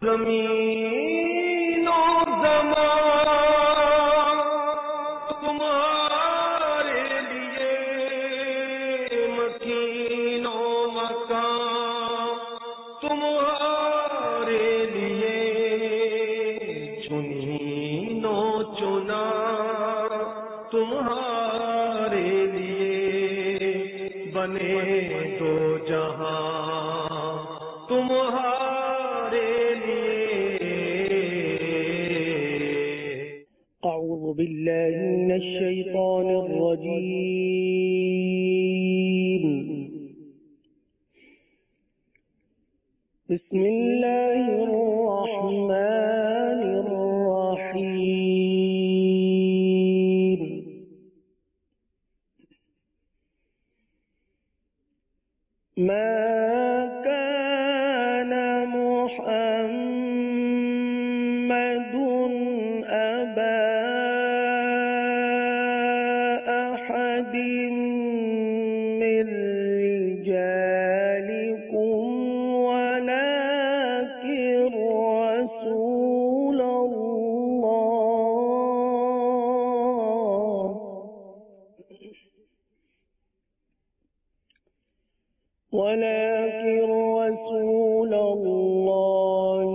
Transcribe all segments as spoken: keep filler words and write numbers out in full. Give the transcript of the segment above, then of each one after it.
ज़मीन और ज़मान तुम्हारे लिए, मकीन और मकान तुम्हारे लिए, चुनीनो चुना तुम्हारे लिए, बने दो जहां तुम्हारे लिए। أعوذ بالله من الشيطان الرجيم. بسم الله الرحمن الرحيم. ما كان محمد أبا أحد من رجالكم ولكن رسول الله ولكن رسول الله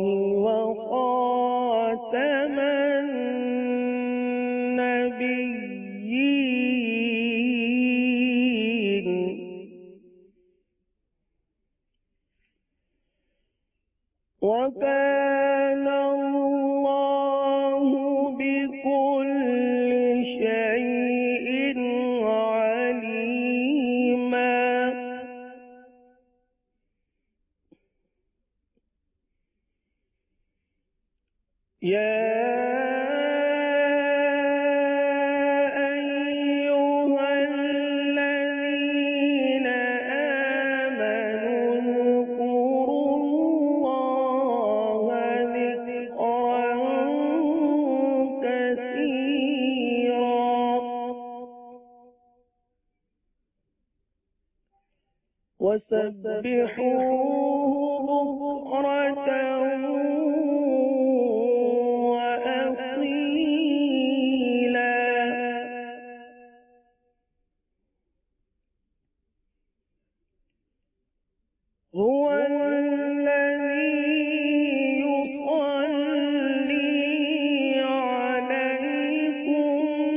وخاتم النبيين. وكان الله بكل شيء عليما. يا أيها الذين آمنوا اذكروا الله ذكرا كثيرا وسبحوه بكرة هو الذي يصلي عليكم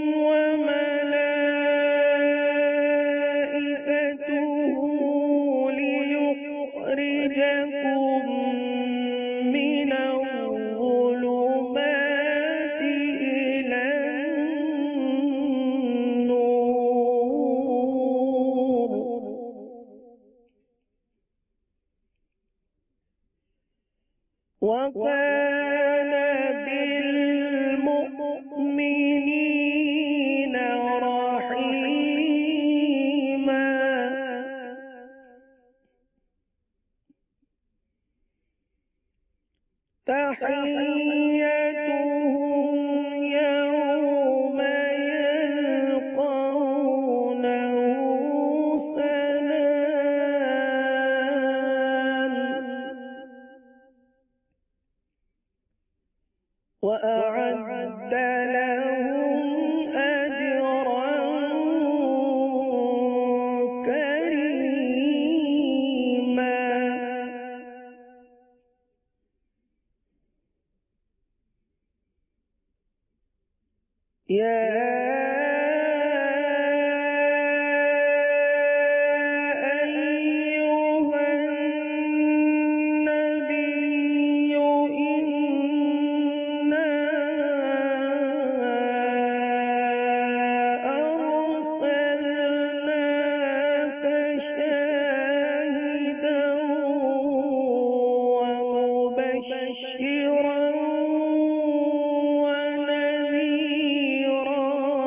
وملائكته ليخرجكم من الظلمات إلى النور. وكان بالمؤمنين رحيما. تحيتهم يوم يلقونه سلام وأعد لهم أجرا كريما. يا مبشرا ونذيرا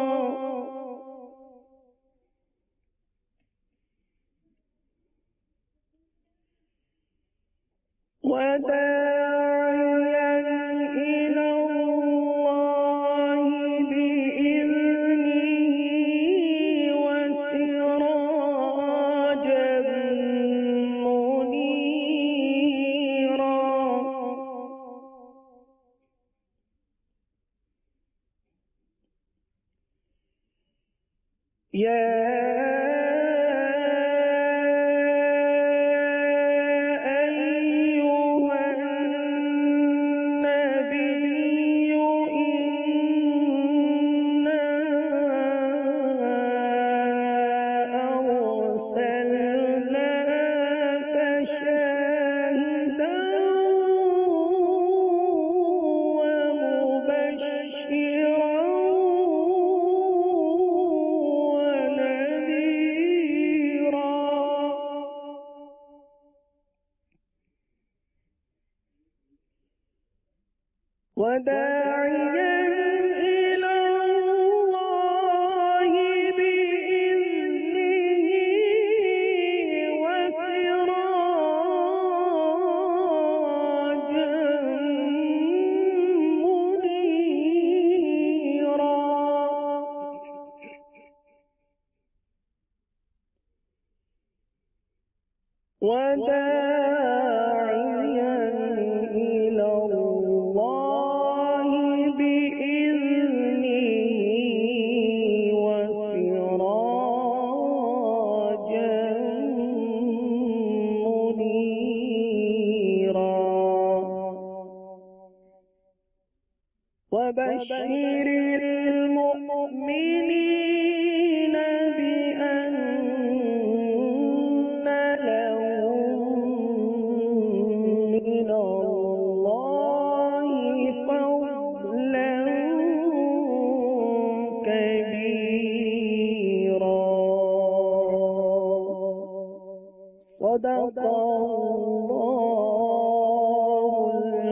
وداعيا إلى الله بإذنه وسراجا منيرا وداعيا إلى الله بإذنه وسراجا منيرا وبشر المؤمنين بأن لهم من الله فضلا كبيرا صدق الله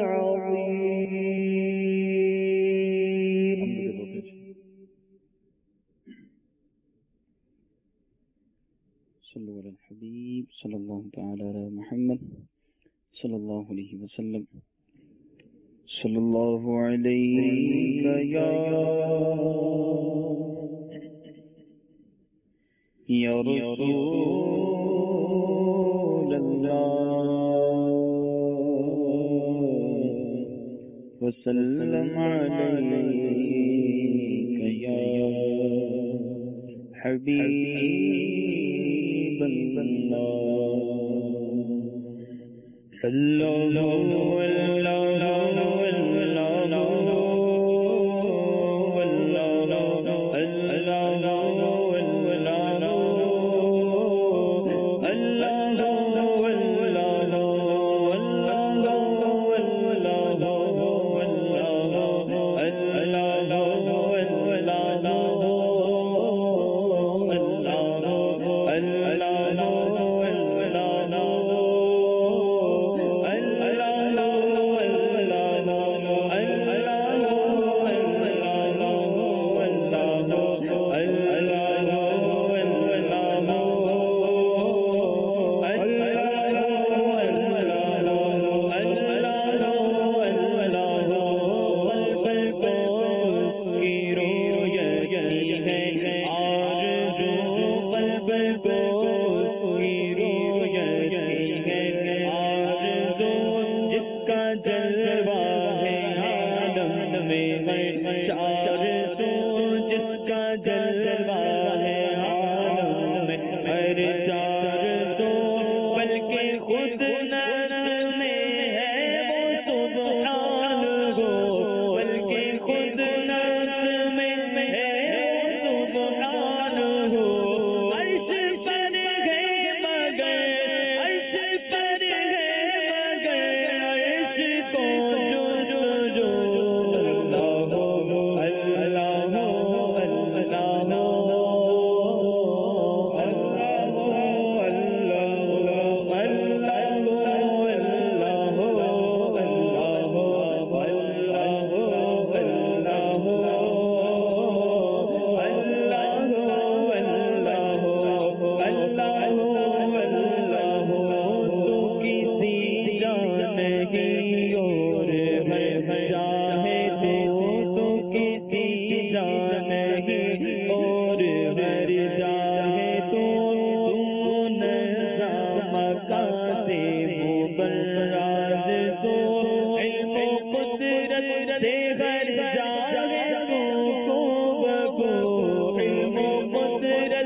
العظيم. صلوا على الحبيب صلى الله تعالى على محمد صلى الله عليه وسلم. صلى الله عليك يا يا رسول الله وسلم عليك يا حبيب الله. الله قدرت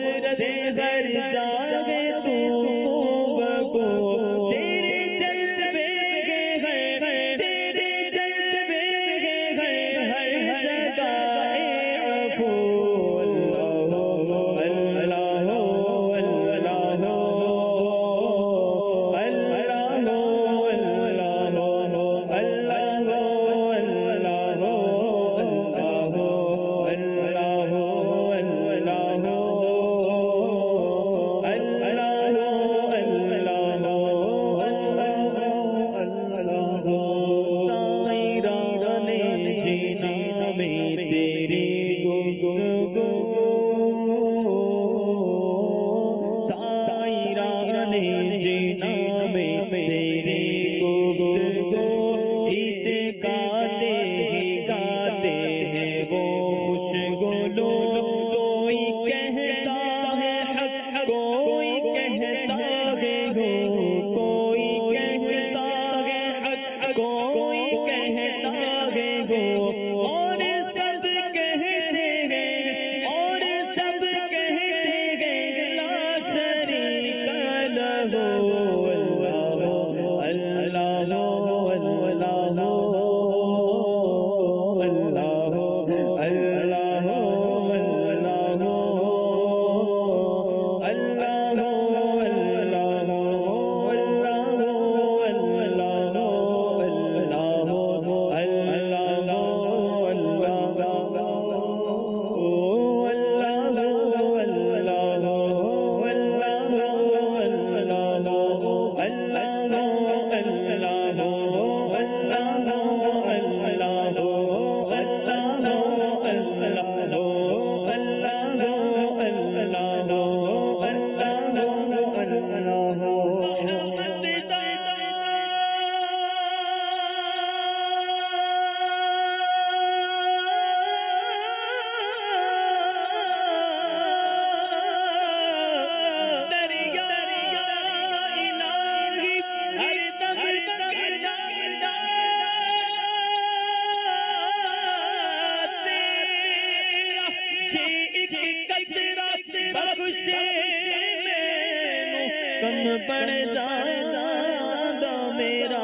بڑھ جانا میرا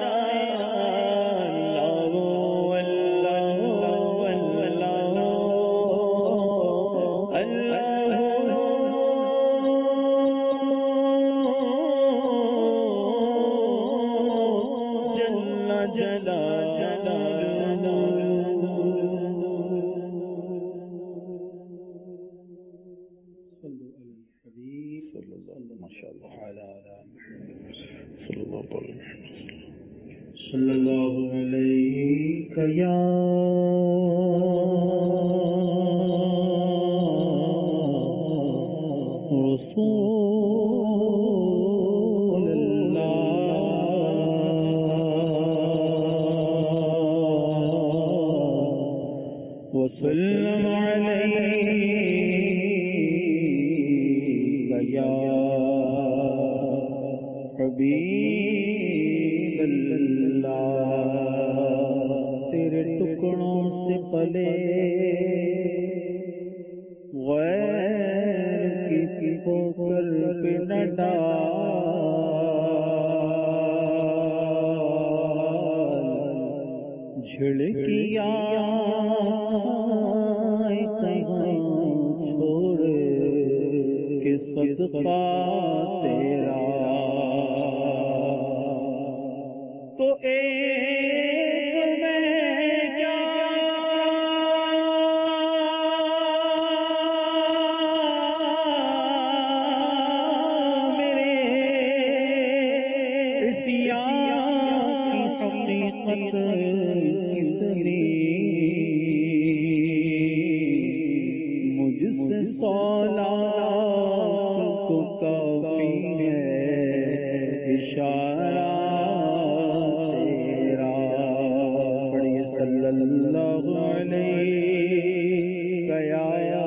اللہ اللہ اللہ جل جلالہ صلی اللہ علیہ یا رسول اللہ وسلم علیہ یا حبیب تیرے ٹکڑوں سے پلے غیر کسی کو کر پہ نہ ڈال جھڑکیا کہیں چھوڑ کے صدقہ تیرا تو ایک میں کیا میرے اتیان کی حقیقت کتنی مجھ سے سولاد کو کافی ہے اشارہ اللہ علیہ یا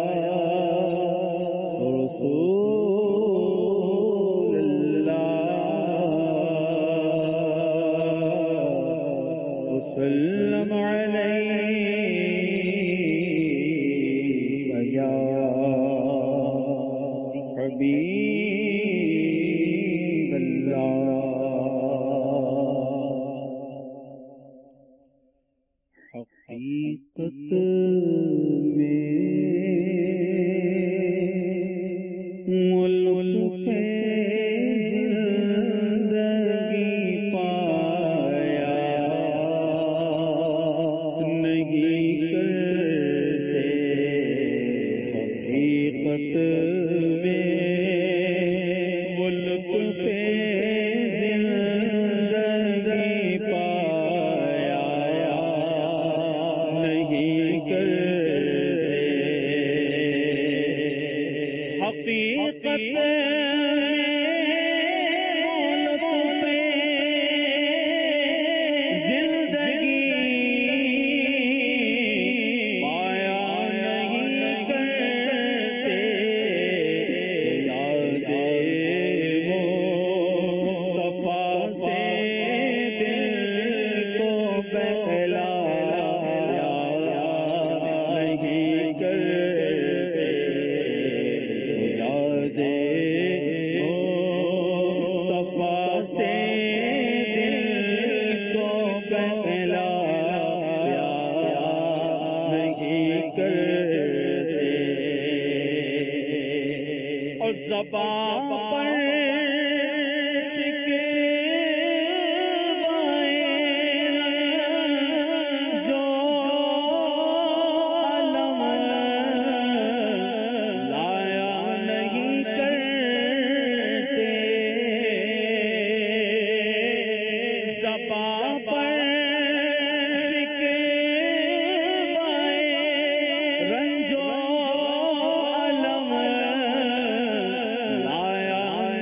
رسول اللہ وسلم علیہ یا حبیب اللہ حقیقت میں ملک پہ زندگی پایا نہیں کرتے حقیقت میں ملک پہ زندگی پایا حقیقت زبان پر جو علم لایا نہیں کرتے زبان پر رنجو علم لایا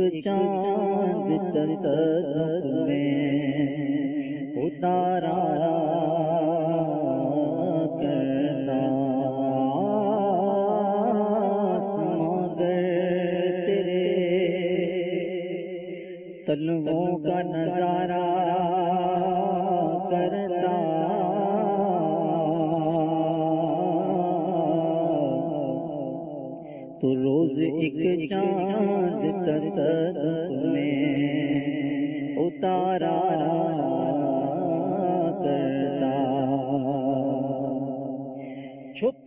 چاند تصدق میں اتارا کرتا مگر تیرے تلووں کا نظارہ کرتا تو روز ایک چاند تصدق میں اتارا کرتا چھپ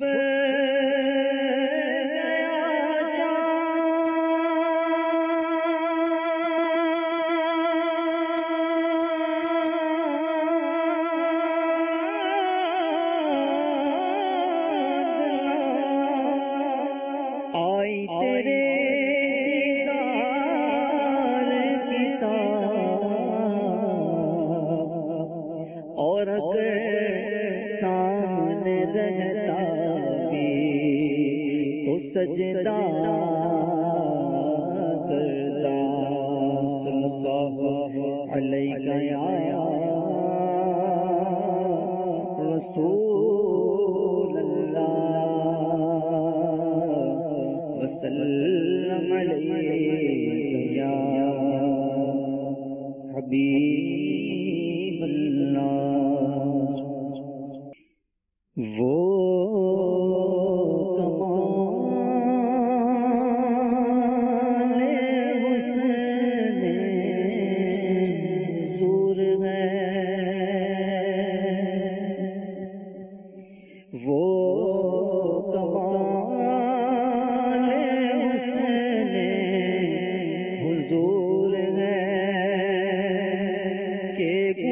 اور اگر سامنے رہتا بھی تو سجدہ کرتا صلی اللہ علیہ یا رسول اللہ وسلم علیہ یا حبیب اللہ وہ کمال حسن حضور ہے وہ کمال حسن حضور ہے کہ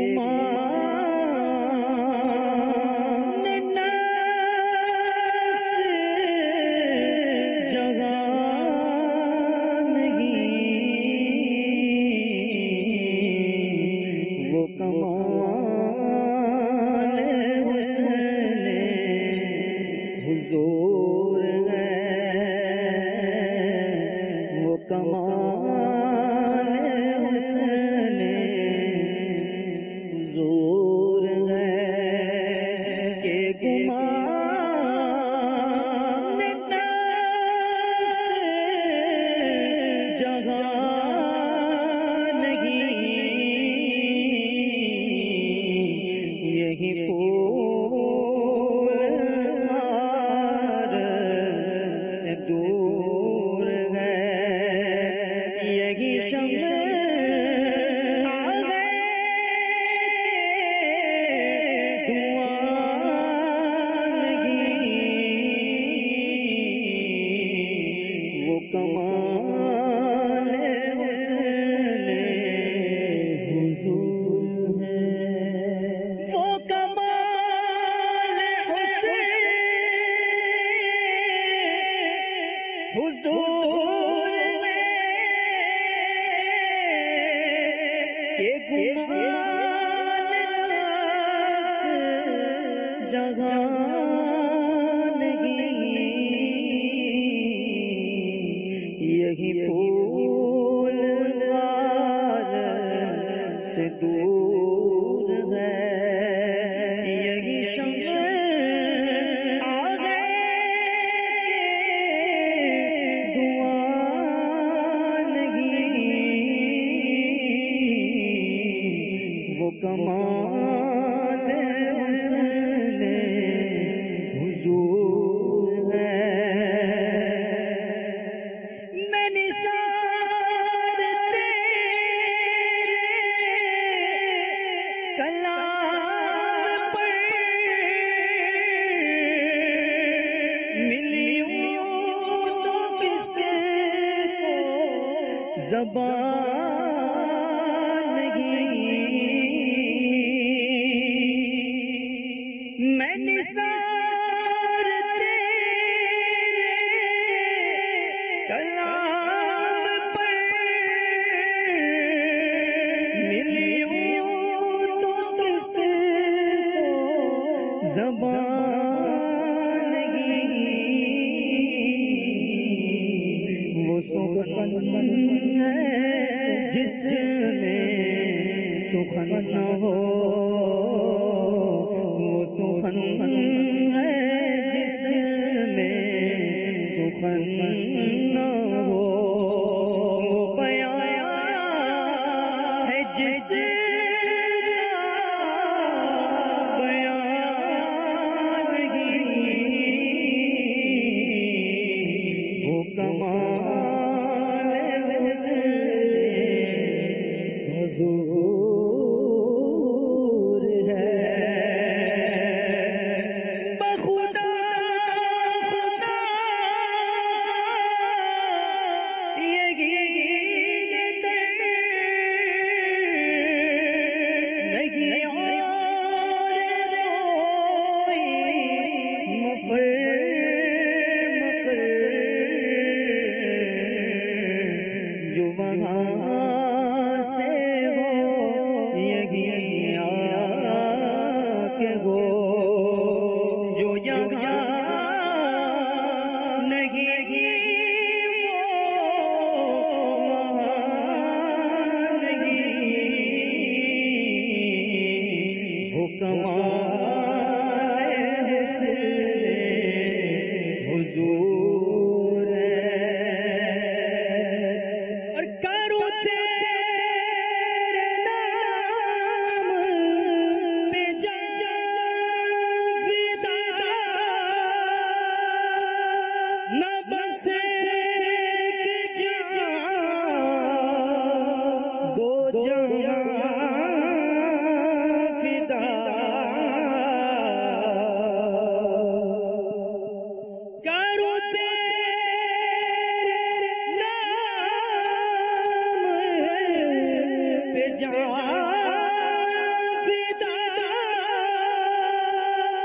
یہی پھول سے دور ہے یہی شمع آگے دعا نہیں وہ کمال حضور ہے زبان نہیں میں نثار تیرے کلام پر ملی ہوں تو کس کو زبان نہیں وہ سخن ہے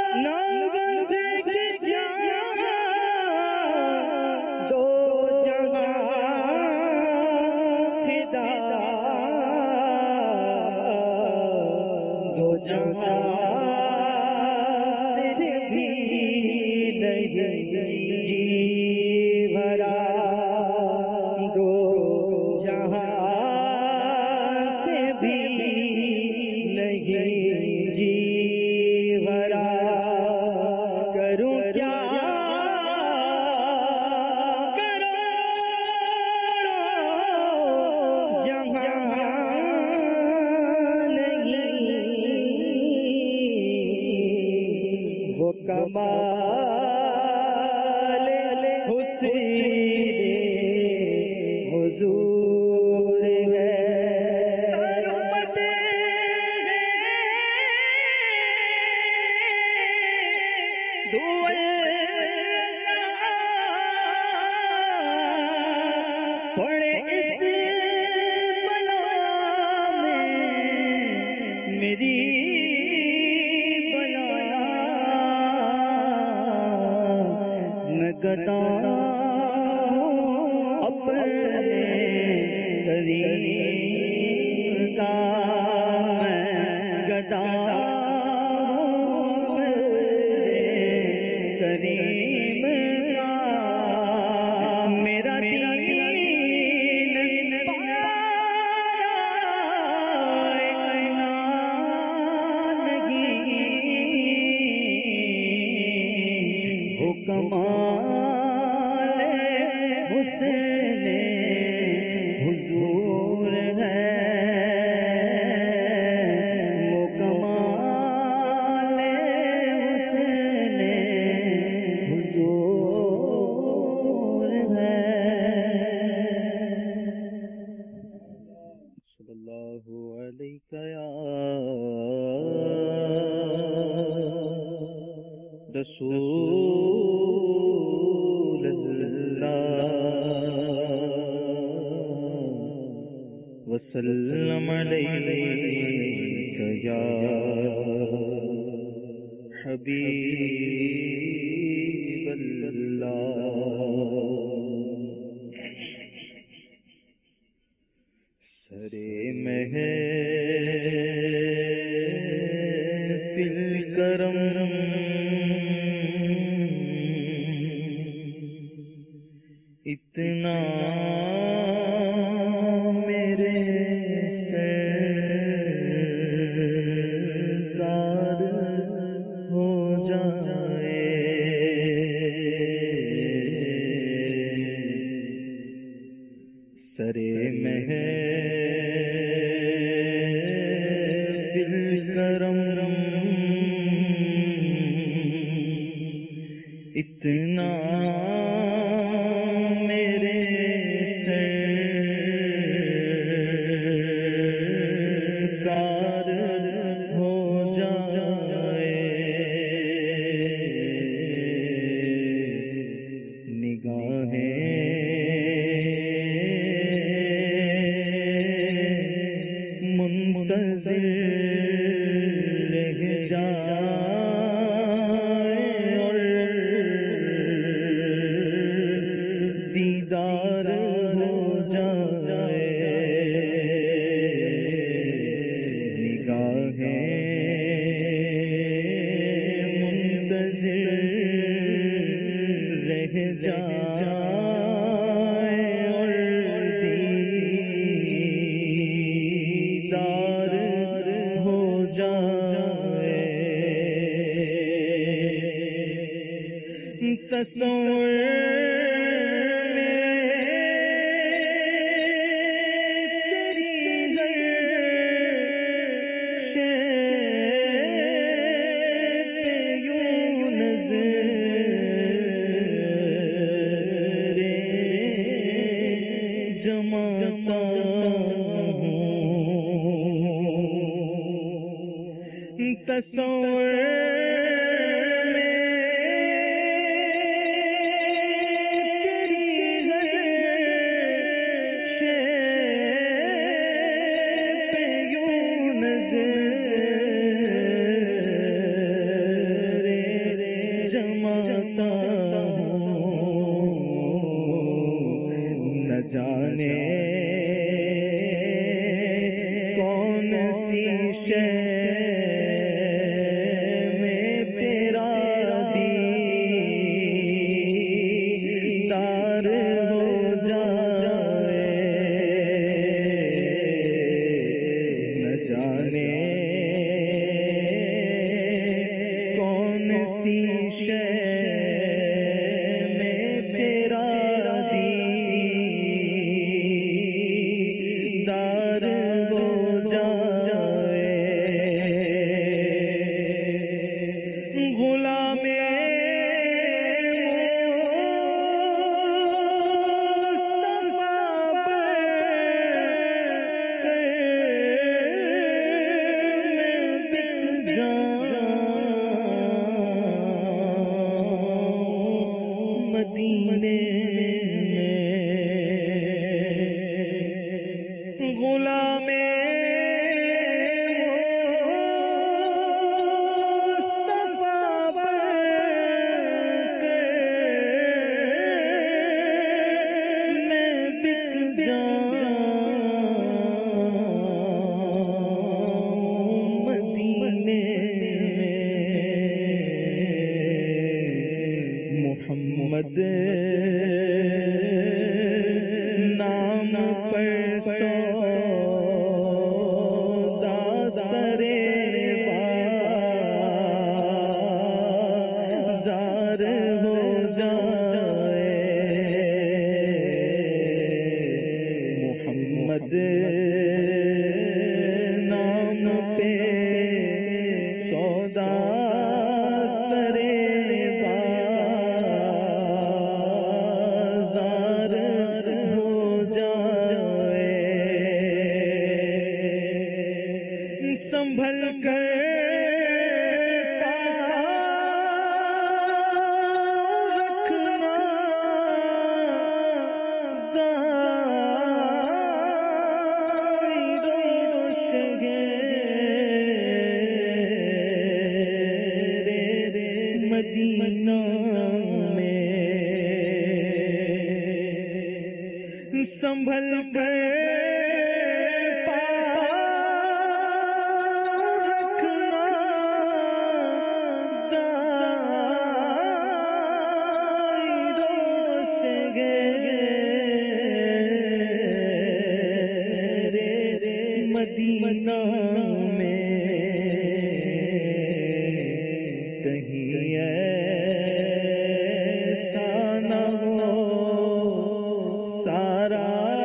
تصور محمد نام پر سودا سرے بازار ہو جائے محمد نام پہ سودا سنبھل کر رکھنا دائروں سے گے مدینہ میں کہیں ایسا نہ ہو سارا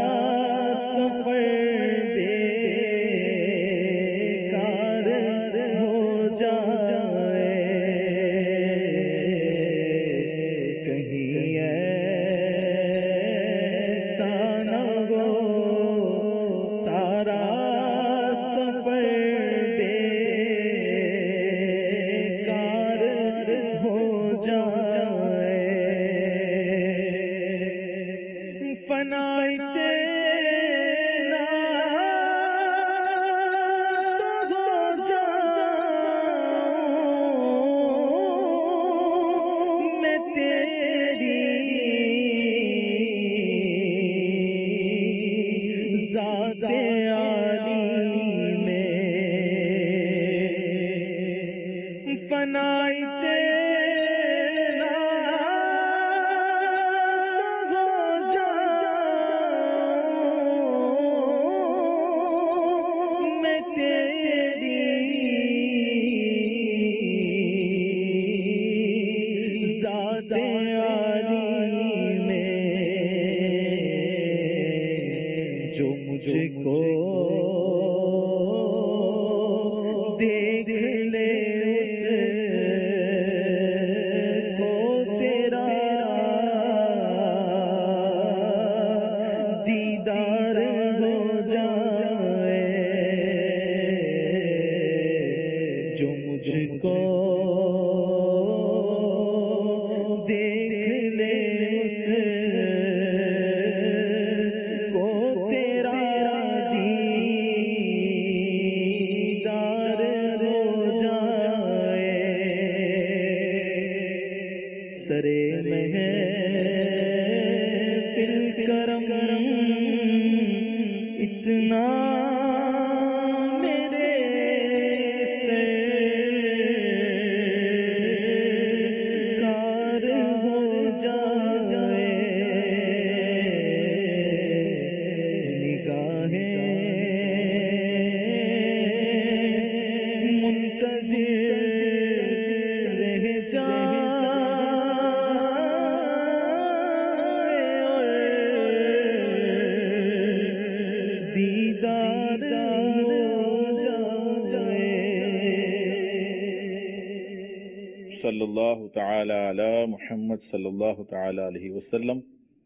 صلی اللہ تعالی علی محمد صلی اللہ تعالی علیہ وسلم.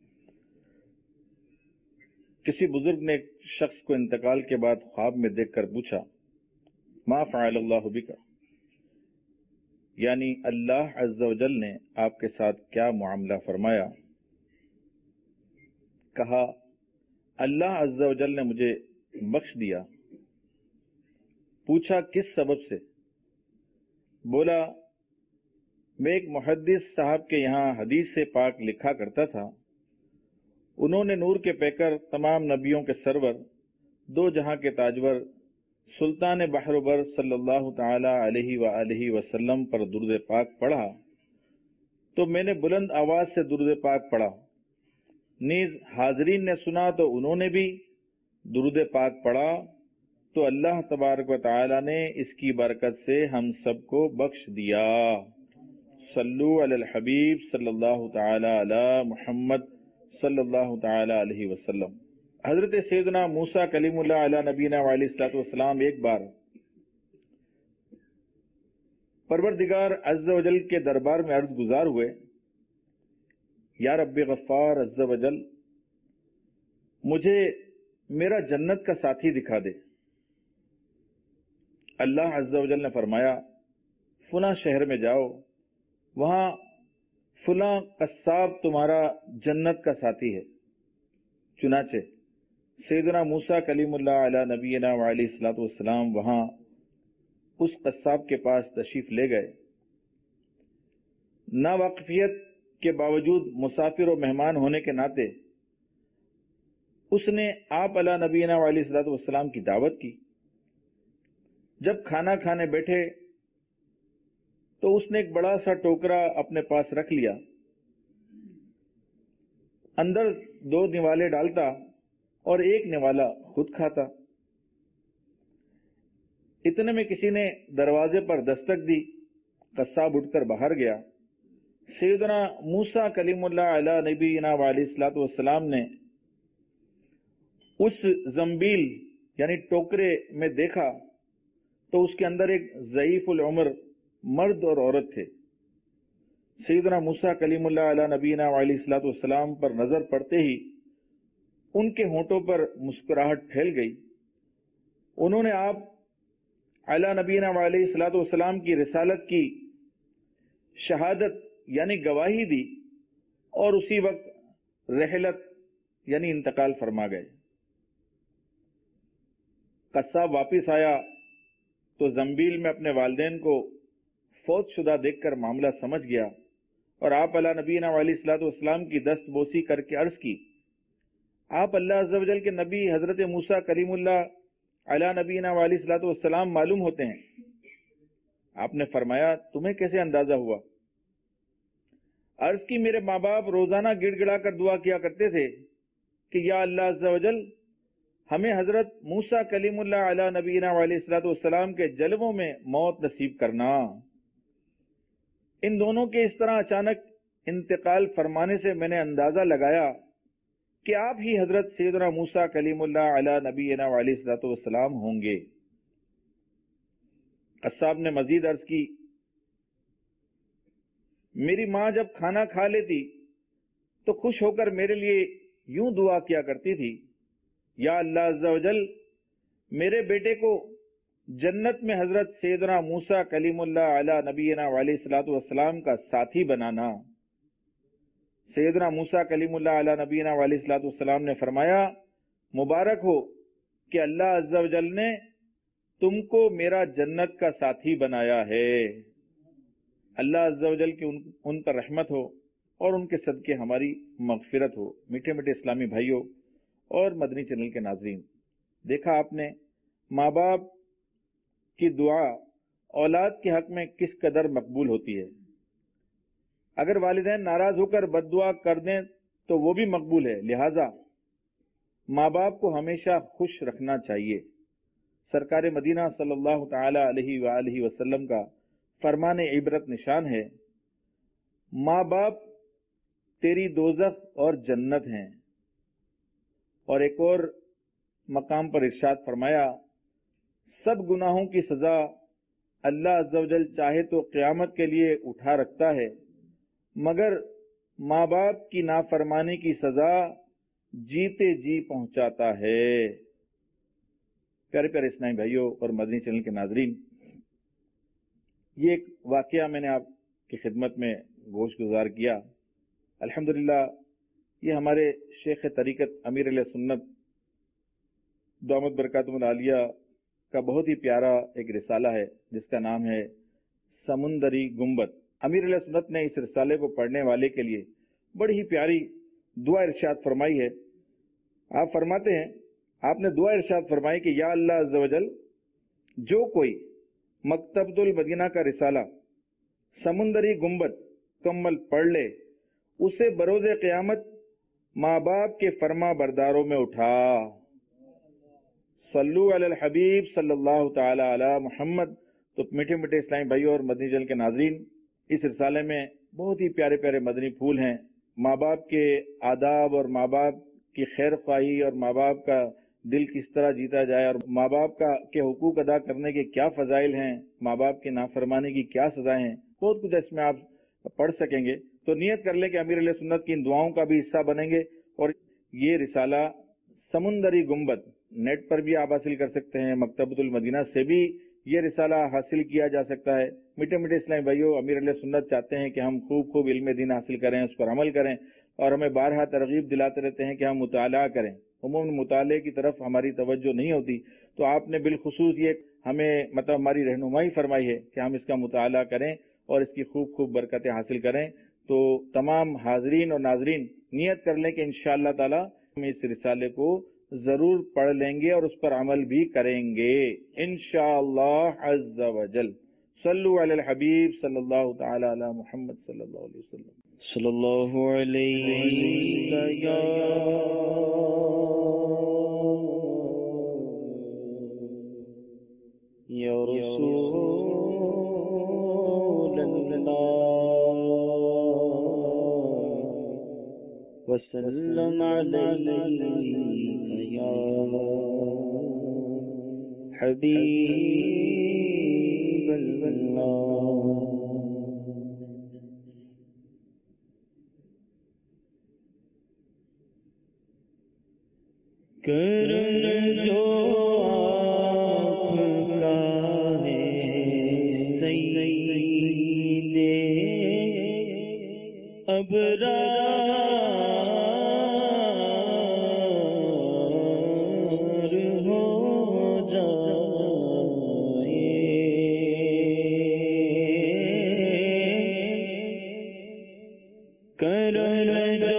کسی بزرگ نے ایک شخص کو انتقال کے بعد خواب میں دیکھ کر پوچھا ما فعل اللہ بک، یعنی اللہ عز و جل نے آپ کے ساتھ کیا معاملہ فرمایا؟ کہا اللہ عز و جل نے مجھے بخش دیا. پوچھا کس سبب سے؟ بولا میں ایک محدث صاحب کے یہاں حدیث سے پاک لکھا کرتا تھا. انہوں نے نور کے پیکر، تمام نبیوں کے سرور، دو جہاں کے تاجور، سلطان بحر و بر صلی اللہ تعالی علیہ وآلہ وسلم پر درود پاک پڑھا تو میں نے بلند آواز سے درود پاک پڑھا، نیز حاضرین نے سنا تو انہوں نے بھی درود پاک پڑھا، تو اللہ تبارک و تعالی نے اس کی برکت سے ہم سب کو بخش دیا۔ صلو علی الحبیب صلی اللہ تعالی علی محمد صلی اللہ تعالی علیہ وسلم۔ حضرت سیدنا موسیٰ کلیم اللہ علی نبینا علیہ الصلوۃ والسلام ایک بار پروردگار عز و جل کے دربار میں عرض گزار ہوئے، یا رب غفار عز و جل، مجھے میرا جنت کا ساتھی دکھا دے۔ اللہ عز و جل نے فرمایا، فلاں شہر میں جاؤ، وہاں فلاں قصاب تمہارا جنت کا ساتھی ہے۔ چنانچہ سیدنا موسیٰ کلیم اللہ علی نبینا علیہ الصلوۃ والسلام وہاں اس قصاب کے پاس تشریف لے گئے۔ ناواقفیت کے باوجود مسافر و مہمان ہونے کے ناطے اس نے آپ علی نبینا علیہ الصلوۃ والسلام کی دعوت کی۔ جب کھانا کھانے بیٹھے تو اس نے ایک بڑا سا ٹوکرا اپنے پاس رکھ لیا، اندر دو نوالے ڈالتا اور ایک نوالا خود کھاتا۔ اتنے میں کسی نے دروازے پر دستک دی، قصاب اٹھ کر باہر گیا۔ سیدنا موسیٰ کلیم اللہ علی نبینا علیہ الصلوۃ والسلام نے اس زنبیل یعنی ٹوکرے میں دیکھا تو اس کے اندر ایک ضعیف العمر مرد اور عورت تھے۔ سیدنا موسیٰ کلیم اللہ علی نبینا علیہ الصلوۃ والسلام پر نظر پڑتے ہی ان کے ہونٹوں پر مسکراہٹ پھیل گئی۔ انہوں نے آپ علی نبینا علیہ الصلوۃ والسلام کی رسالت کی شہادت یعنی گواہی دی اور اسی وقت رحلت یعنی انتقال فرما گئے۔ قصاب واپس آیا تو زنبیل میں اپنے والدین کو فوت شدہ دیکھ کر معاملہ سمجھ گیا اور آپ علی نبینا علیہ الصلوۃ والسلام کی دست بوسی کر کے عرض کی، آپ اللہ عز و جل کے نبی حضرت موسیٰ کلیم اللہ علی نبینا علیہ الصلوۃ والسلام معلوم ہوتے ہیں۔ آپ نے فرمایا، تمہیں کیسے اندازہ ہوا؟ عرض کی، میرے ماں باپ روزانہ گڑ گڑا کر دعا کیا کرتے تھے کہ یا اللہ عز و جل ہمیں حضرت موسیٰ کلیم اللہ علی نبینا علیہ الصلوۃ والسلام کے جلووں میں موت نصیب کرنا۔ ان دونوں کے اس طرح اچانک انتقال فرمانے سے میں نے اندازہ لگایا کہ آپ ہی حضرت سیدنا موسیٰ کلیم اللہ علی نبینا علیہ الصلوۃ والسلام ہوں گے۔ قصاب نے مزید عرض کی، میری ماں جب کھانا کھا لیتی تو خوش ہو کر میرے لیے یوں دعا کیا کرتی تھی، یا اللہ عز و جل میرے بیٹے کو جنت میں حضرت سیدنا موسیٰ کلیم اللہ علی نبینا علیہ الصلوۃ والسلام کا ساتھی بنانا۔ سیدنا موسیٰ کلیم اللہ علی نبینا علیہ الصلوۃ والسلام نے فرمایا، مبارک ہو کہ اللہ عز و جل نے تم کو میرا جنت کا ساتھی بنایا ہے۔ اللہ عز و جل کی ان, ان پر رحمت ہو اور ان کے صدقے ہماری مغفرت ہو۔ میٹھے میٹھے اسلامی بھائیوں اور مدنی چینل کے ناظرین، دیکھا آپ نے ماں باپ کی دعا اولاد کے حق میں کس قدر مقبول ہوتی ہے۔ اگر والدین ناراض ہو کر بد دعا کر دیں تو وہ بھی مقبول ہے، لہذا ماں باپ کو ہمیشہ خوش رکھنا چاہیے۔ سرکار مدینہ صلی اللہ تعالی علیہ وآلہ وسلم کا فرمان عبرت نشان ہے، ماں باپ تیری دوزخ اور جنت ہیں۔ اور ایک اور مقام پر ارشاد فرمایا، سب گناہوں کی سزا اللہ عز و جل چاہے تو قیامت کے لیے اٹھا رکھتا ہے، مگر ماں باپ کی نافرمانی کی سزا جیتے جی پہنچاتا ہے۔ پیارے پیارے اسلامی بھائیوں اور مدنی چینل کے ناظرین، یہ ایک واقعہ میں نے آپ کی خدمت میں گوش گزار کیا۔ الحمدللہ یہ ہمارے شیخ طریقت امیر علیہ سنت دامت برکاتہم العالیہ کا بہت ہی پیارا ایک رسالہ ہے جس کا نام ہے سمندری گنبد۔ امیر علیہ سنت نے اس رسالے کو پڑھنے والے کے لیے بڑی ہی پیاری دعا ارشاد فرمائی ہے۔ آپ فرماتے ہیں، آپ نے دعا ارشاد فرمائی کہ یا اللہ عز و جل، جو کوئی مکتبۃ المدینہ کا رسالہ سمندری گنبد مکمل پڑھ لے اسے بروز قیامت ماں باپ کے فرما برداروں میں اٹھا۔ صلو علی الحبیب صلی اللہ تعالی علی محمد۔ تو میٹھے میٹھے اسلامی بھائیوں اور مدنی چینل کے ناظرین، اس رسالے میں بہت ہی پیارے پیارے مدنی پھول ہیں۔ ماں باپ کے آداب اور ماں باپ کی خیر خواہی اور ماں باپ کا دل کس طرح جیتا جائے اور ماں باپ کا کے حقوق ادا کرنے کے کیا فضائل ہیں، ماں باپ کی نافرمانی کی کیا سزائیں ہیں، بہت کچھ اس میں آپ پڑھ سکیں گے۔ تو نیت کر لیں کہ امیر علیہ سنت کی ان دعاؤں کا بھی حصہ بنیں گے۔ اور یہ رسالہ سمندری گنبد نیٹ پر بھی آپ حاصل کر سکتے ہیں، مکتبۃ المدینہ سے بھی یہ رسالہ حاصل کیا جا سکتا ہے۔ میٹھے میٹھے اسلامی بھائیوں، امیر علیہ سنت چاہتے ہیں کہ ہم خوب خوب علم دین حاصل کریں، اس پر عمل کریں، اور ہمیں بارہا ترغیب دلاتے رہتے ہیں کہ ہم مطالعہ کریں۔ عموماً مطالعے کی طرف ہماری توجہ نہیں ہوتی، تو آپ نے بالخصوص یہ ہمیں مطلب ہماری رہنمائی فرمائی ہے کہ ہم اس کا مطالعہ کریں اور اس کی خوب خوب برکتیں حاصل کریں۔ تو تمام حاضرین اور ناظرین نیت کر لیں کہ انشاءاللہ تعالی ہم اس رسالے کو ضرور پڑھ لیں گے اور اس پر عمل بھی کریں گے انشاءاللہ عز وجل۔ صلو علی الحبیب صلی اللہ تعالی علی محمد صلی اللہ علیہ وسلم۔ صلی اللہ علیہ یا یا رسول اللہ وسلم علیہ یا حبیب اللہ۔ کرم جو آپ کا ہے سید ابرار ہو جائے، کرم جو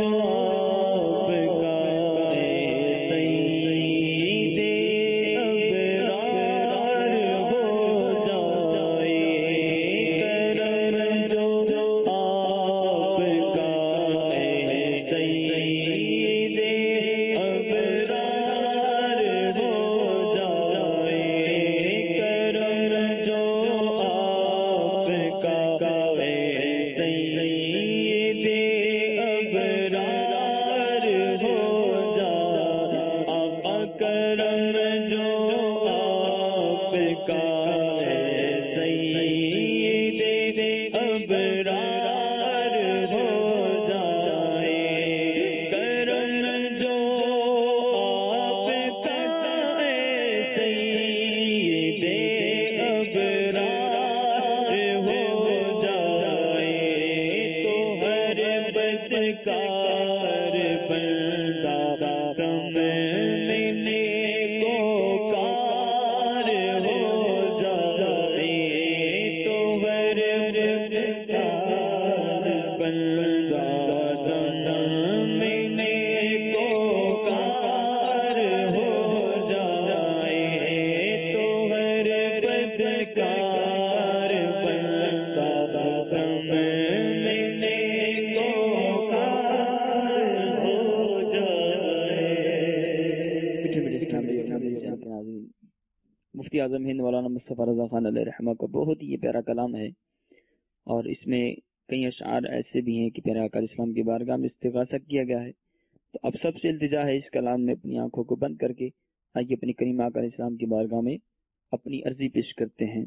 مفتی اعظم ہند مولانا مصطفیٰ رضا خان علیہ رحمہ کا بہت ہی یہ پیارا کلام ہے، اور اس میں کئی اشعار ایسے بھی ہیں کہ پیارے آقا اسلام کی بارگاہ میں استغاثہ کیا گیا ہے۔ تو اب سب سے التجا ہے اس کلام میں اپنی آنکھوں کو بند کر کے آئیے اپنی کریم آقا اسلام کی بارگاہ میں اپنی عرضی پیش کرتے ہیں۔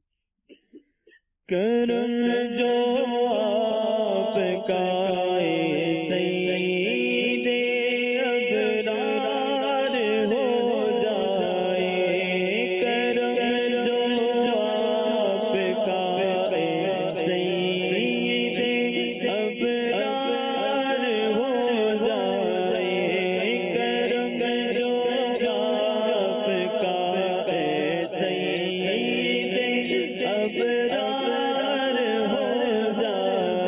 کرم جو آپ کا ابرار ہو جائے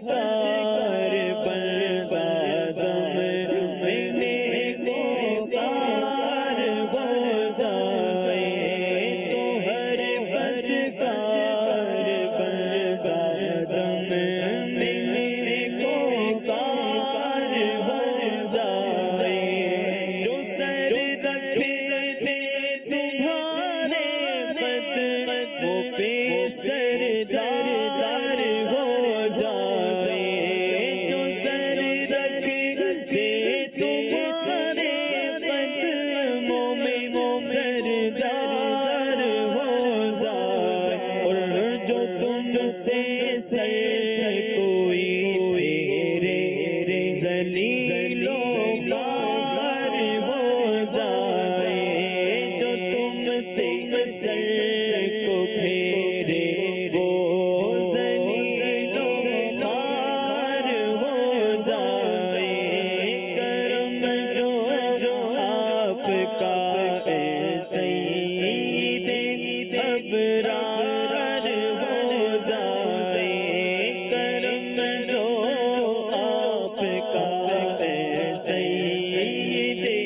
कार बंदा दम मिले को कार हो जाए तो हर बजकार बंदा दम मिले को कार हो जाए जो सर रखे थे तुम्हारे बद वो पेश सरदार हो जाए जो सर रखे थे तुम्हारे कदमों में सरदार हो जाए और जो तुमसे सर कोई तेरे जलीलों कार हो जाए जो तुमसे सर को फेरे वो जलीलों कार हो जाए करम जो जो आपका है सईदे अबरार हो जाए करम जो आपका है सईदे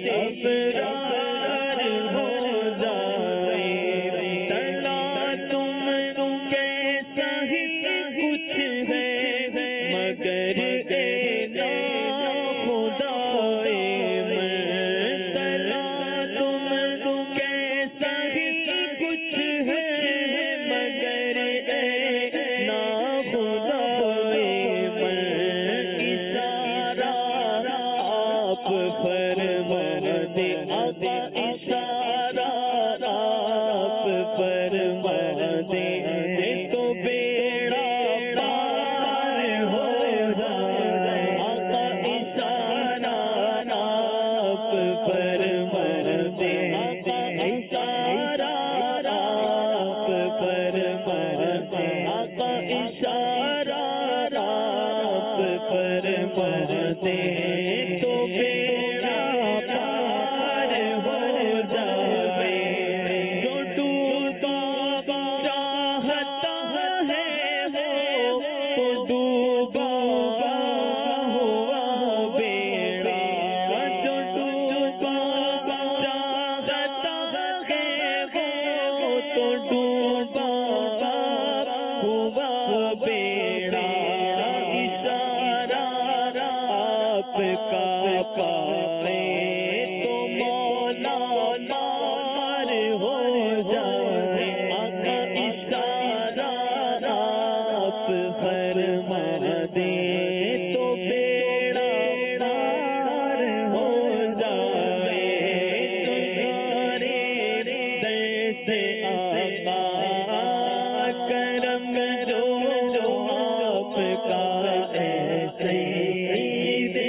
अबरार हो जाए तला तुम कैसा ही कुछ है मगर ए ना खुदाए मैं तला तुम कैसा ही कुछ है मगर ए ना खुदाए मैं इशारा आप फरमा दे आका इशारा आप फरमा दे तो बेड़ा पार हो जाए आका इशारा आप फरमा दे आका इशारा आप फरमा दे आका इशारा आप फरमा दे तो बेड़ा पार हो जाए जो डूबा चाहता है वो तो डूबा हुआ बेड़ा जो डूबा चाहता है वो तो डूबा हुआ बेड़ा इशारा आपका पाए तो मौला नार हो जाए आका इशारा आप फरमा दे तो बेड़ा पार हो जाए तुम्हारे दर से आका करम जो आपका ऐसे दे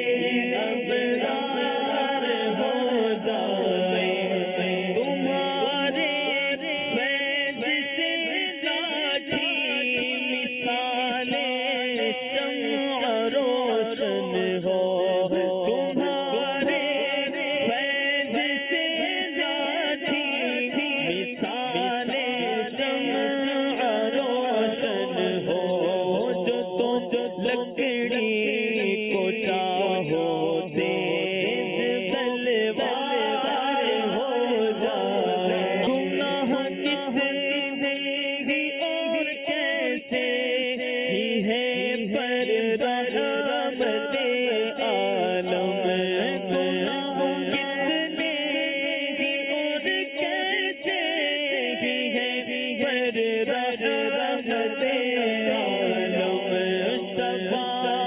अबरार हो जाए तुम्हारे फैज से लाठी मिसाले शम्अ रोशन हो तुम्हारे फैज से लाठी मिसाले शम्अ रोशन हो जो तुम लकड़ी को चाहो तेज तलवार हो जाए गुनाह किसने भी और कैसे ही है पर रहमते आलम गुनाह किसने भी और कैसे ही है पर रहमते आलम सफा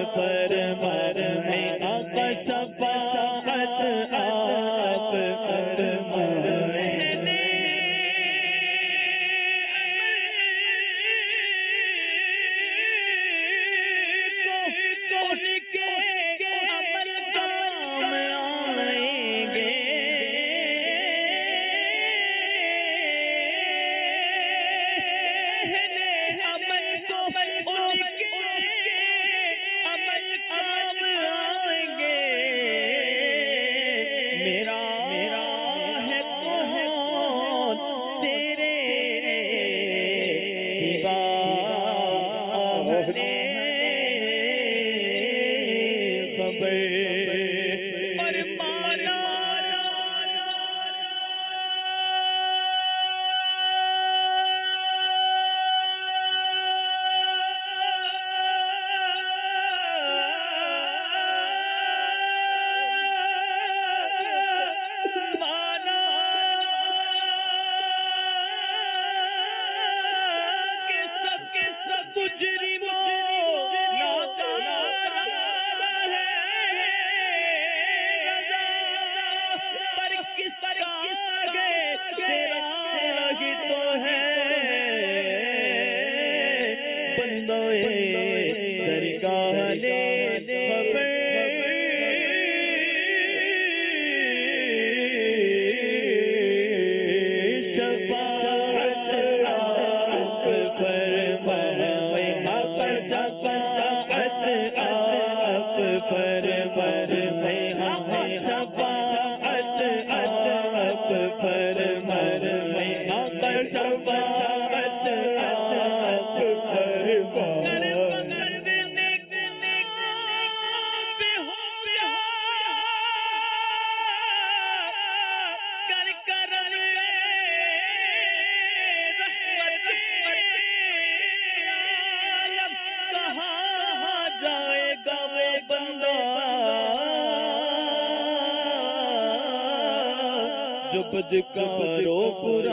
بدکارو پورا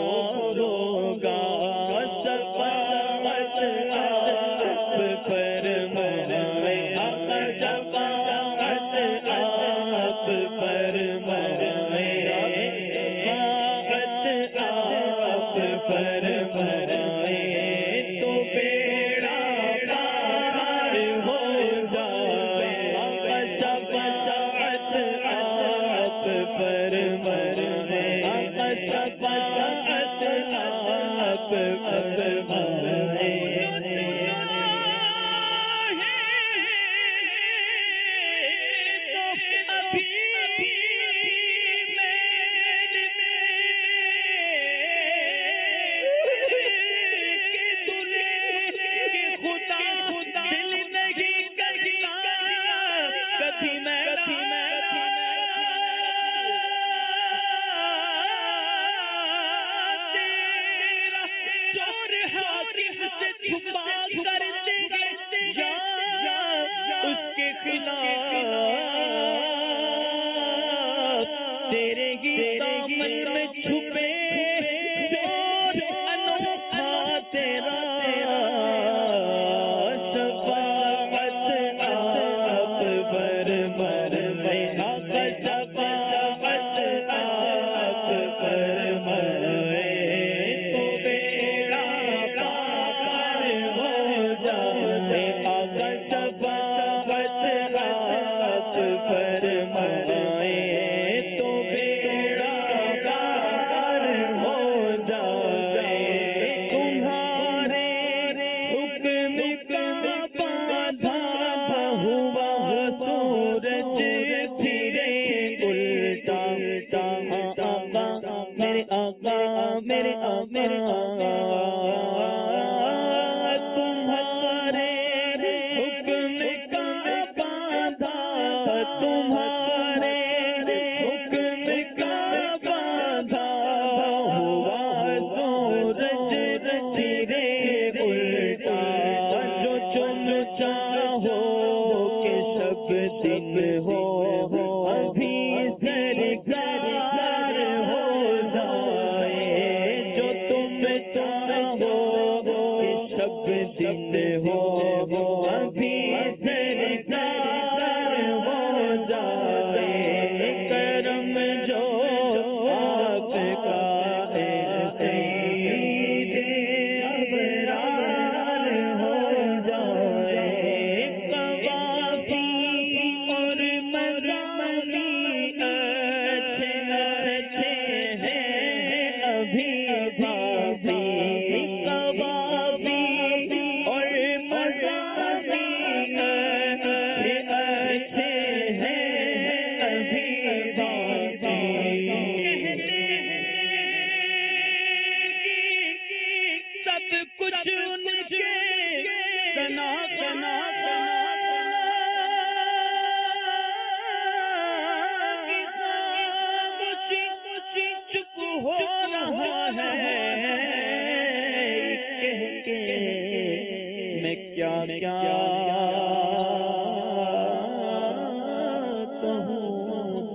ہوگا شفاعت آپ فرمائے آقا شفاعت آپ فرمائے شفاعت آپ فرمائے تو بیڑا پار ہو جائے آقا شفاعت آپ فرمائے دن ہو ابھی سرکار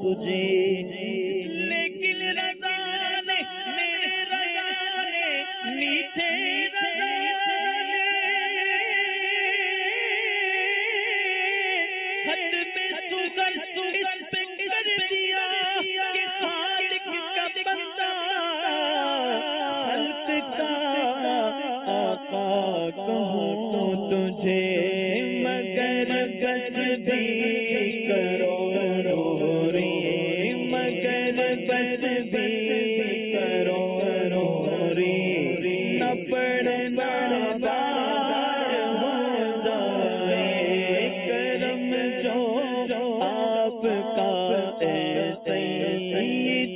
تجھے، لیکن رضا نے میرے رضا نے میٹھے رضا نے خط میں سگر اس پہ کر دیا کہ خالق کا بندہ خلق کا آقا کہوں تجھے، مگر بس بھی کرو رو رے، مگر بس بھی کرو رو رے، نہ پڑنا بار ہو جائے کرم جو آپ کا اے سید،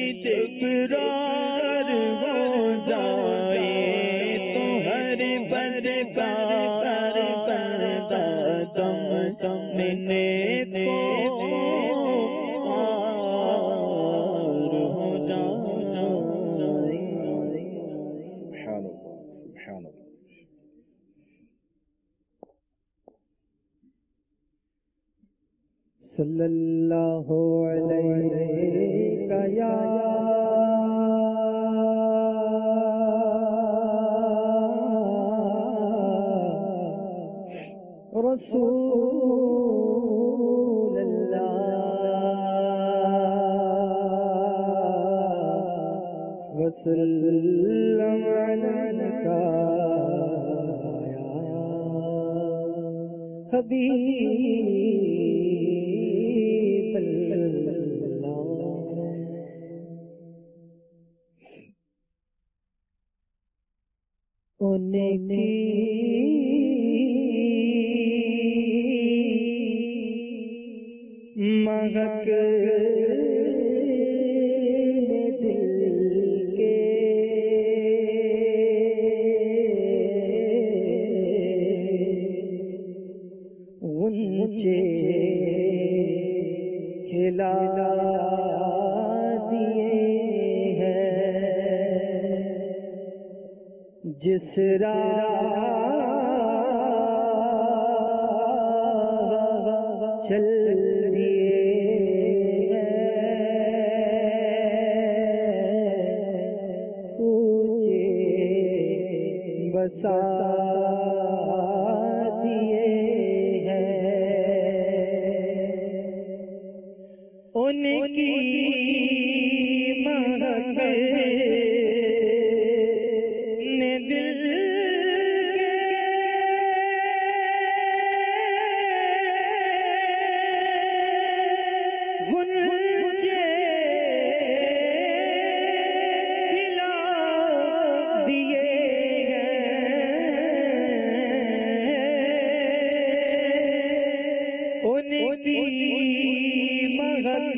اقرار ہو جائے تو ہر بر بار بندہ دم دم نے کو پار ہو جائے۔ سبحان اللہ سبحان اللہ۔ صلی اللہ علیہ یا رسول اللہ وسلم علیک یا حبیب اللہ۔ مہک دل کے غنچے کھلا دیے ہیں، جس راہ چل بسا دیے ہیں، ان کی مہک نے دل غنچے کھلا دیے مہک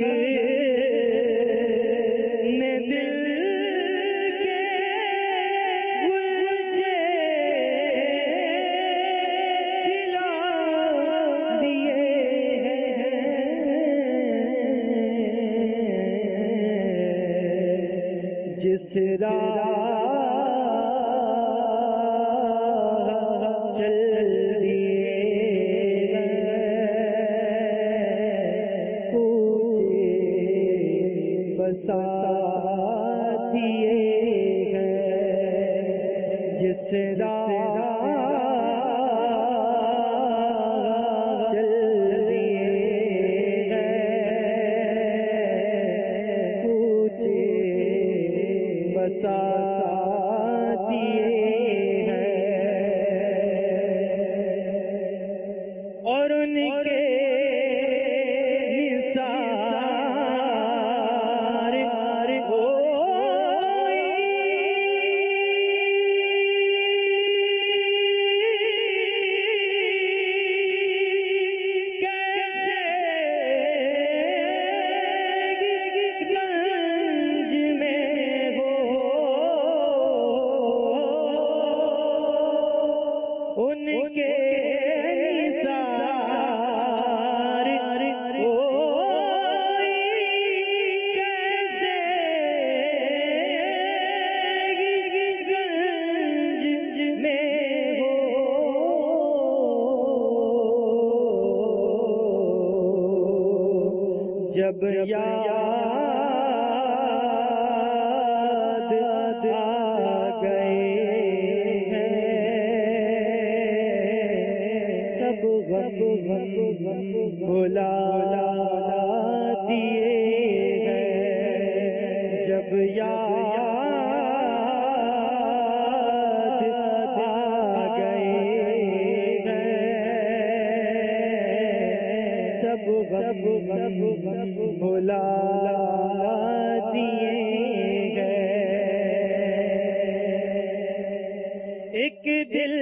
نے دل کے غنچے کھلا دیے ہیں، جس راہ چل بسا دیے ہیں، جس راہ چل دیے ہیں، پوچھے بسا دیے ہیں، اور ان کے ان کے جب یاد آ گئے سب غم بھلا دیے ہیں جب یاد آ گئے ہیں سب غم بھلا دیے ہیں ایک دل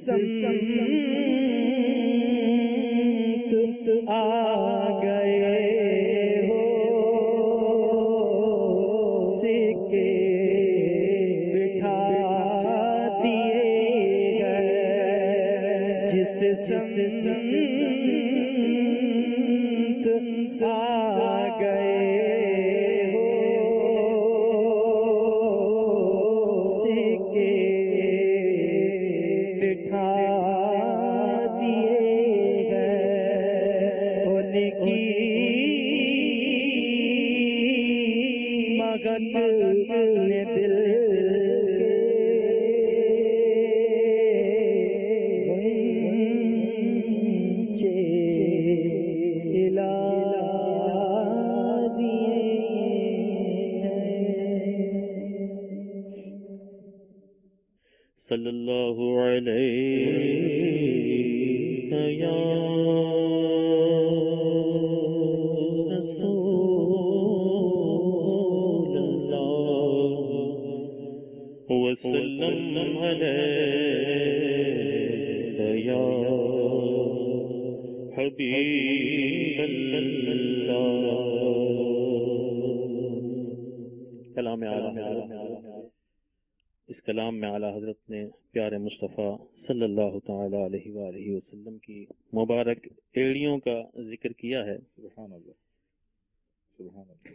سمت آ گئے ہو سکے بٹھا دیے گئے جس سمت آ گئے ہو سکے بٹھا دیے گئے ان کی مگن نے دل صلی اللہ علیہ یا رسول اللہ وسلم علیہ یا حبیب اللہ. کلام اعلیٰ اس کلام میں اعلیٰ حضرت نے پیارے مصطفیٰ صلی اللہ تعالی علیہ وآلہ وسلم کی مبارک ایڑیوں کا ذکر کیا ہے. سبحان اللہ سبحان اللہ.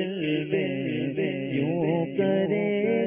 میں یوں کرے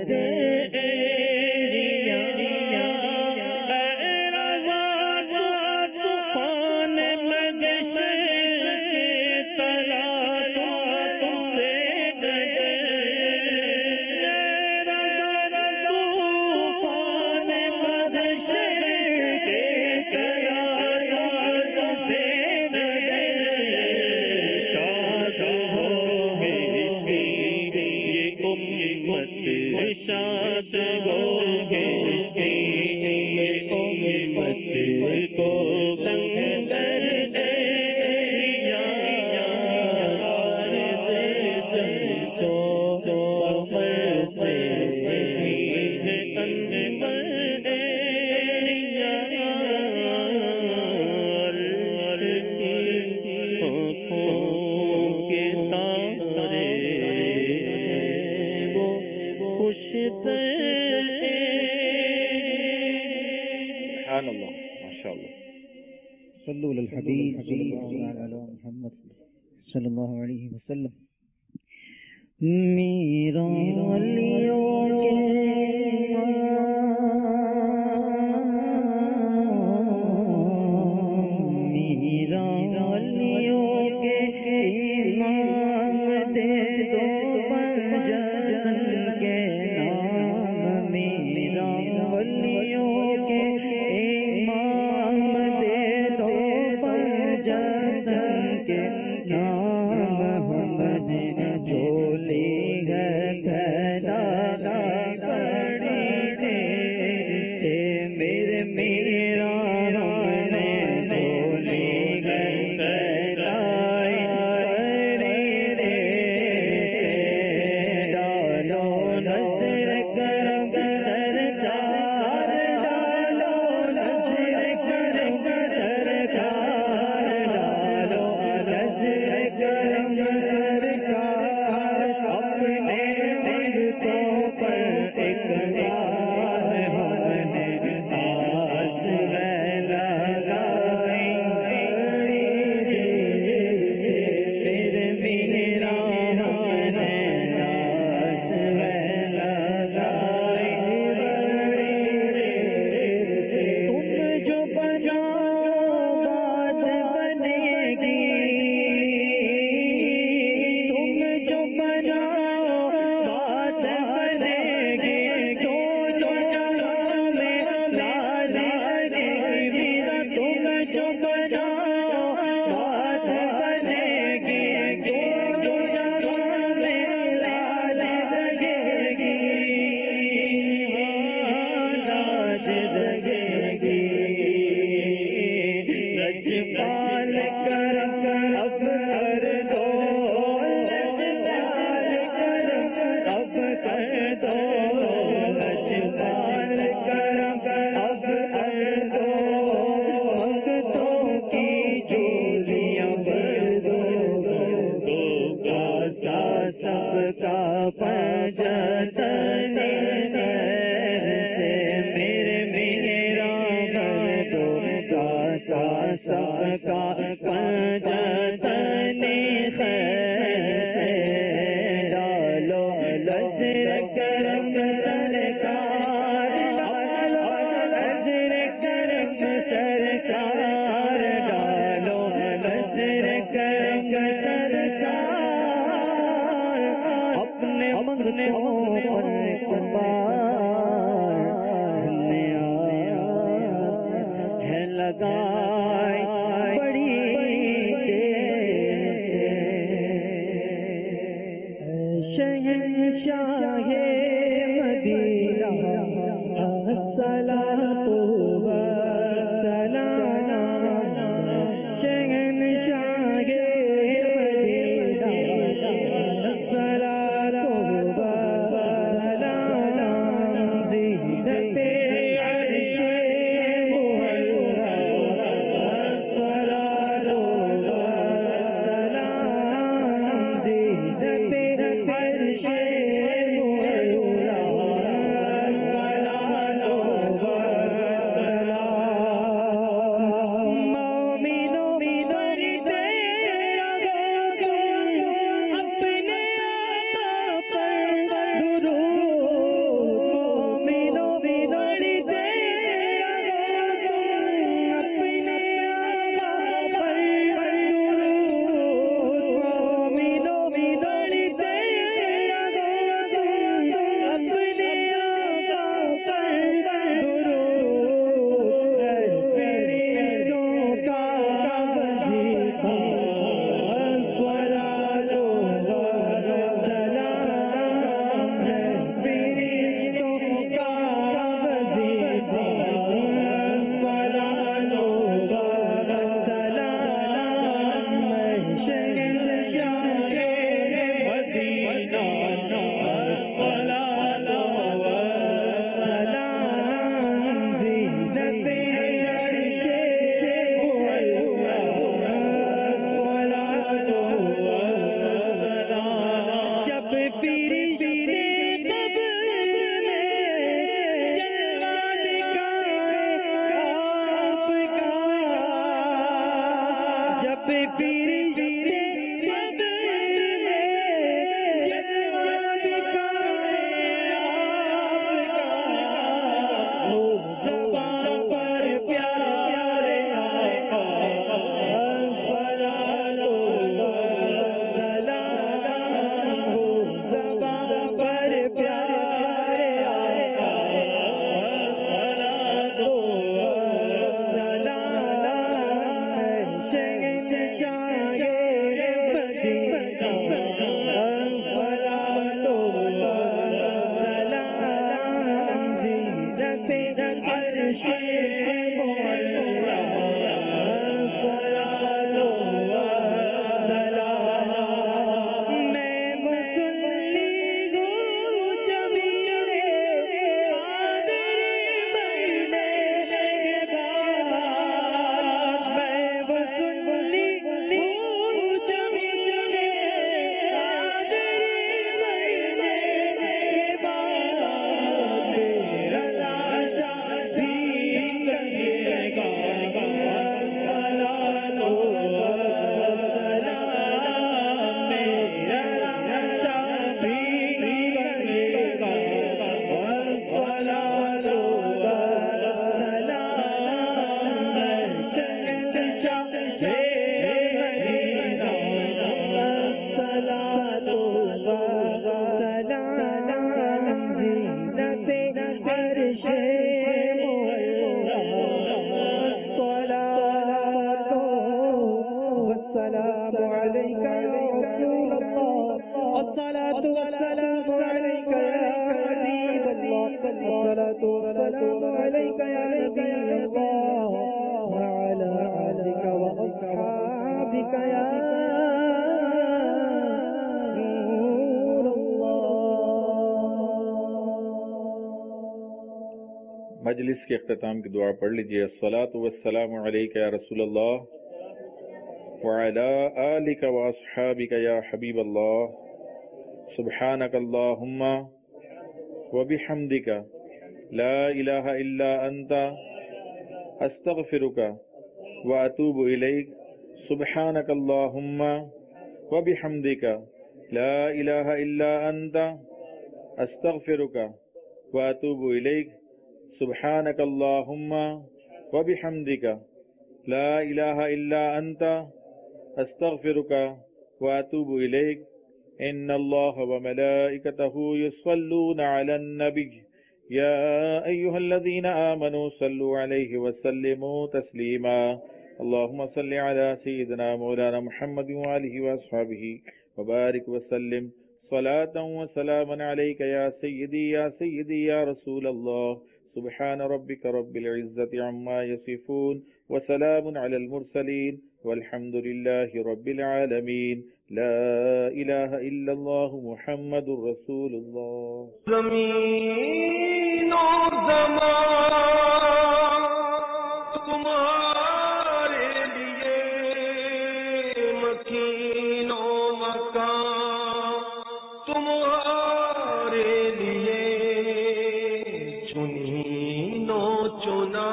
صلی اللہ علیہ وسلم. میرا الصلاة والسلام عليك يا حبيب الله الصلاة والسلام عليك يا نبي الله وعلى آلك وأصحابك يا نور الله. مجلس کے اختتام کی دعا پڑھ لیجیے. الصلاۃ والسلام علیک یا رسول اللہ وعلی آلک واصحابک یا حبیب اللہ. سبحانک اللہم وبحمدک لا الہ الا انت استغفرک واتوب الیک. سبحانک اللہم وبحمدک لا الہ الا انت استغفرک واتوب الیک. سبحانک اللہم وبحمدک لا الہ الا انت استغفرک واتوب الیک. ان اللہ وملائکتہ یصلون علی النبی یا ایہا الذین آمنوا صلوا علیہ وسلموا تسلیما. اللہم صل علی سیدنا مولانا محمد وآلہ واصحابہ وبارک وسلم صلاة وسلاما علیک یا سیدی یا سیدی یا رسول اللہ. سبحان ربک رب العزة عما یصفون وسلام علی المرسلین والحمد للہ رب العالمین. لا الہ الا اللہ محمد رسول اللہ. زمین و زمان تمہارے لیے مکین و مکان تمہارے لیے چنین و چنا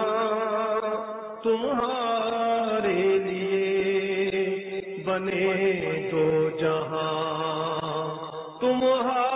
تمہارے لیے بنے دو جہاں تمہارے